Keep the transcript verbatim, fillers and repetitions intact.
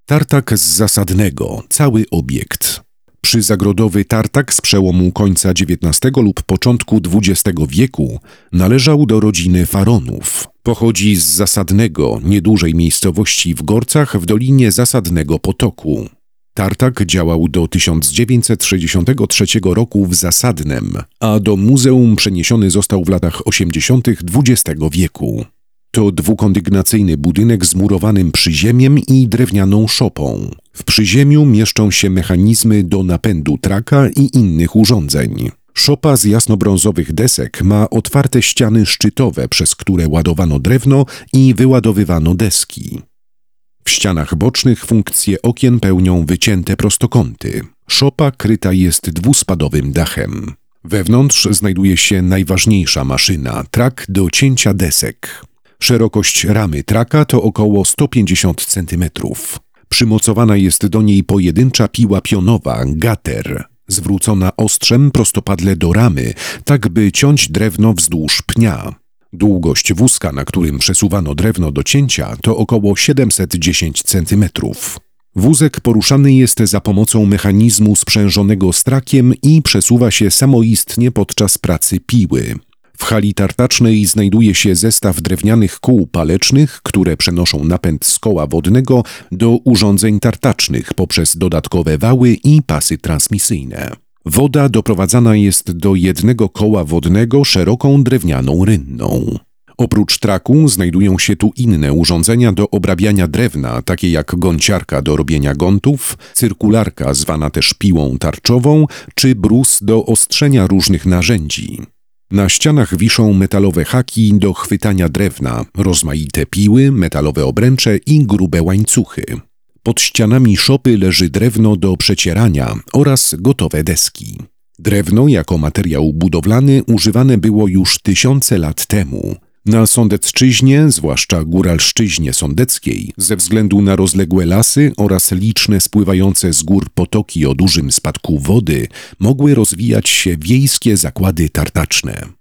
Tartak z Zasadnego, cały obiekt. Przyzagrodowy tartak z przełomu końca dziewiętnastego lub początku dwudziestego wieku należał do rodziny Faronów. Pochodzi z Zasadnego, niedużej miejscowości w Gorcach w dolinie Zasadnego Potoku. Tartak działał do tysiąc dziewięćset sześćdziesiątego trzeciego roku w Zasadnem, a do muzeum przeniesiony został w latach osiemdziesiątych dwudziestego wieku. To dwukondygnacyjny budynek z murowanym przyziemiem i drewnianą szopą. W przyziemiu mieszczą się mechanizmy do napędu traka i innych urządzeń. Szopa z jasnobrązowych desek ma otwarte ściany szczytowe, przez które ładowano drewno i wyładowywano deski. W ścianach bocznych funkcje okien pełnią wycięte prostokąty. Szopa kryta jest dwuspadowym dachem. Wewnątrz znajduje się najważniejsza maszyna, trak do cięcia desek. Szerokość ramy traka to około sto pięćdziesiąt centymetrów. Przymocowana jest do niej pojedyncza piła pionowa, gater, zwrócona ostrzem prostopadle do ramy, tak by ciąć drewno wzdłuż pnia. Długość wózka, na którym przesuwano drewno do cięcia, to około siedemset dziesięć centymetrów. Wózek poruszany jest za pomocą mechanizmu sprzężonego strakiem i przesuwa się samoistnie podczas pracy piły. W hali tartacznej znajduje się zestaw drewnianych kół palecznych, które przenoszą napęd z koła wodnego do urządzeń tartacznych poprzez dodatkowe wały i pasy transmisyjne. Woda doprowadzana jest do jednego koła wodnego szeroką drewnianą rynną. Oprócz traku znajdują się tu inne urządzenia do obrabiania drewna, takie jak gąciarka do robienia gątów, cyrkularka zwana też piłą tarczową, czy brus do ostrzenia różnych narzędzi. Na ścianach wiszą metalowe haki do chwytania drewna, rozmaite piły, metalowe obręcze i grube łańcuchy. Pod ścianami szopy leży drewno do przecierania oraz gotowe deski. Drewno jako materiał budowlany używane było już tysiące lat temu. Na Sądecczyźnie, zwłaszcza Góralszczyźnie Sądeckiej, ze względu na rozległe lasy oraz liczne spływające z gór potoki o dużym spadku wody, mogły rozwijać się wiejskie zakłady tartaczne.